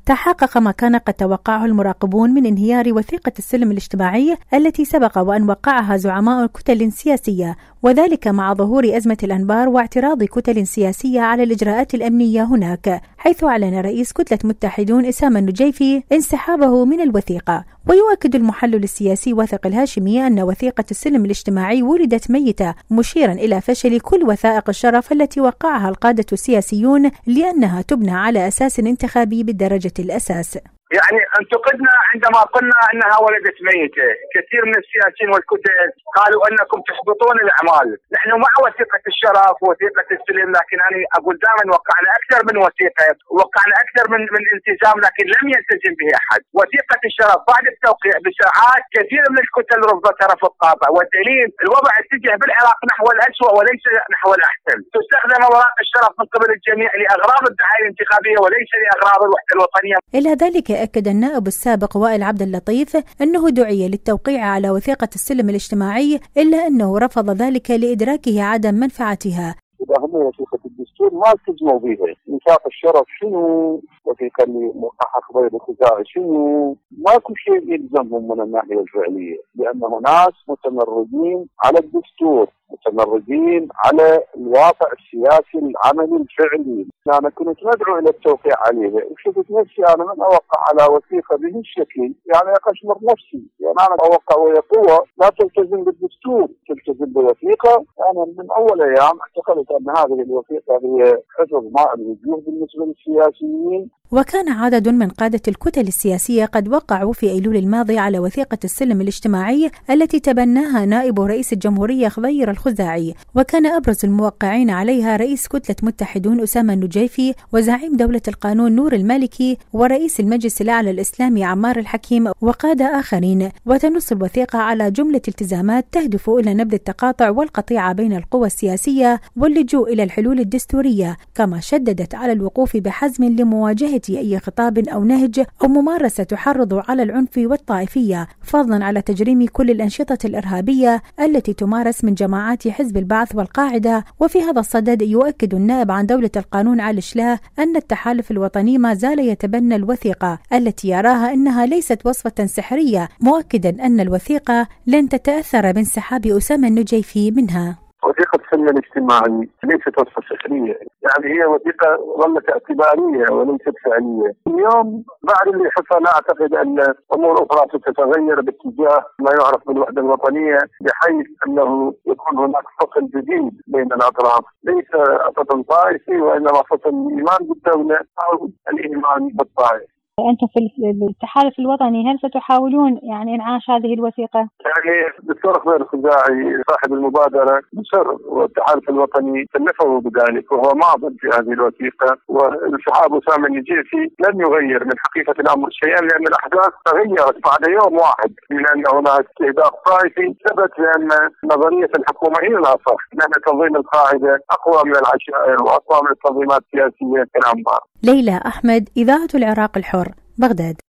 تحقق ما كان قد توقعه المراقبون من انهيار وثيقة السلم الاجتماعي التي سبق وأن وقعها زعماء كتل سياسية، وذلك مع ظهور أزمة الأنبار واعتراض كتل سياسية على الإجراءات الأمنية هناك، حيث أعلن رئيس كتلة متحدون أسامة النجيفي انسحابه من الوثيقة. ويؤكد المحلل السياسي واثق الهاشمي أن وثيقة السلم الاجتماعي ولدت ميتة، مشيرا إلى فشل كل وثائق الشرف التي وقعها القادة السياسيون لأنها تبنى على أساس انتخابي بالدرجة الأساس. يعني انتقدنا عندما قلنا انها ولدت ميته، كثير من السياسيين والكتل قالوا انكم تحبطون الاعمال، نحن مع وثيقه الشرف ووثيقه السلم، لكن انا اقول دائما وقعنا اكثر من وثيقه، وقعنا اكثر من التزام، لكن لم يلتزم به احد. وثيقه الشرف بعد التوقيع بساعات كثير من الكتل رفضتها رفض قاطع، والدليل الوضع اتجه بالعراق نحو الاسوء وليس نحو الاحسن. تستخدم اوراق الشرف من قبل الجميع لاغراض الدعايه الانتخابيه وليس لاغراض الوحده الوطنيه. الى ذلك أكد النائب السابق وائل عبد اللطيف أنه دعي للتوقيع على وثيقة السلم الاجتماعي، إلا أنه رفض ذلك لإدراكه عدم منفعتها. إذا هم وثيقة الدستور ما التزموا بها، ميثاق الشرف شنو؟ وثيقة اللي موقعها خضير الخزاعي شنو؟ ماكو شيء يلزمهم من الناحية الفعلية، لأنه ناس متمردين على الدستور، متمردين على الواقع السياسي العملي الفعلي. أنا كنت مدعو إلى التوقيع عليها، وشفت نفسي أنا من أوقع على وثيقة بهذا الشكل يعني أقشمر نفسي، يعني أنا أوقع وهي قوة لا تلتزم بالدستور، تلتزم بوثيقة. أنا من أول أيام اعتقدت أن هذه الوثيقة هي حفظ ماء الوجوه بالنسبة للسياسيين. وكان عدد من قادة الكتل السياسية قد وقعوا في أيلول الماضي على وثيقة السلم الاجتماعي التي تبناها نائب رئيس الجمهورية خضير الخزاعي، وكان أبرز الموقعين عليها رئيس كتلة متحدون أسامة النجيفي، وزعيم دولة القانون نور المالكي، ورئيس المجلس الأعلى الإسلامي عمار الحكيم، وقادة آخرين. وتنص الوثيقة على جملة التزامات تهدف إلى نبذ التقاطع والقطيعة بين القوى السياسية واللجوء إلى الحلول الدستورية، كما شددت على الوقوف بحزم لمواجهة أي خطاب أو نهج أو ممارسة تحرض على العنف والطائفية، فضلا على تجريم كل الأنشطة الإرهابية التي تمارس من جماعات حزب البعث والقاعدة. وفي هذا الصدد يؤكد النائب عن دولة القانون علي شلاه أن التحالف الوطني ما زال يتبنى الوثيقة التي يراها أنها ليست وصفة سحرية، مؤكدا أن الوثيقة لن تتأثر بانسحاب أسامة النجيفي منها. وثيقة السلم الاجتماعي ليست وصفة سحرية، يعني هي وثيقة ظلت اعتبارية وليست فعلية. اليوم بعد اللي حصل أعتقد أن أمور أخرى ستتغير باتجاه ما يعرف بالوحدة الوطنية، بحيث أنه يكون هناك فصل جديد بين الأطراف، ليس فصل طائفي وإنما فصل الإيمان بالدولة أو الإيمان بالطائف. أنتم في التحالف الوطني هل ستحاولون يعني إنعاش هذه الوثيقة؟ يعني الدكتور خضير الخزاعي صاحب المبادرة مصر، والتحالف الوطني كلفه بذلك وهو ماضٍ في هذه الوثيقة، وانسحاب أسامة النجيفي لن يغير من حقيقة الأمر شيئا، لأن الأحداث تغيرت بعد يوم واحد من أن هناك استهداف طائفي. ثبت بأن نظرية الحكومة هي الأصح، لأن تنظيم القاعدة أقوى من العشائر وأقوى من التنظيمات السياسية في الأنبار. ليلى أحمد، إذاعة العراق الحر، بغداد.